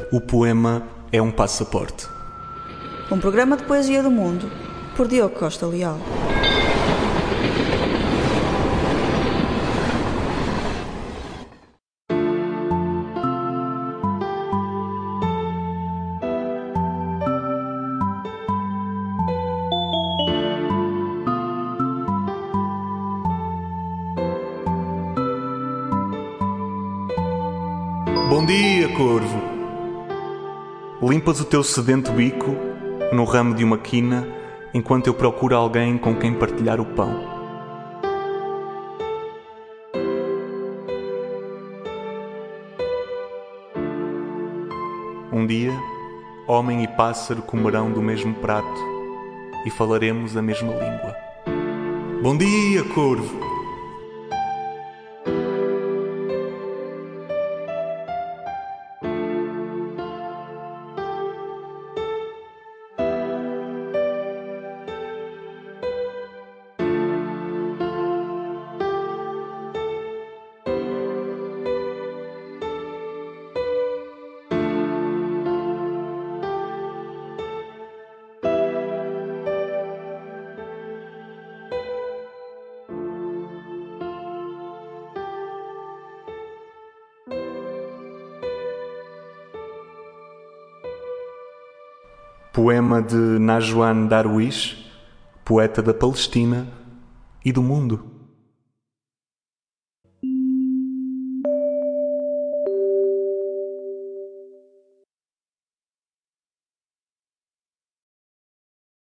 O poema é um passaporte. Um programa de poesia do mundo, por Diogo Costa Leal. Bom dia, corvo! Limpas o teu sedento bico no ramo de uma quina enquanto eu procuro alguém com quem partilhar o pão. Um dia, homem e pássaro comerão do mesmo prato e falaremos a mesma língua. Bom dia, corvo! Poema de Najwan Darwish, poeta da Palestina e do mundo.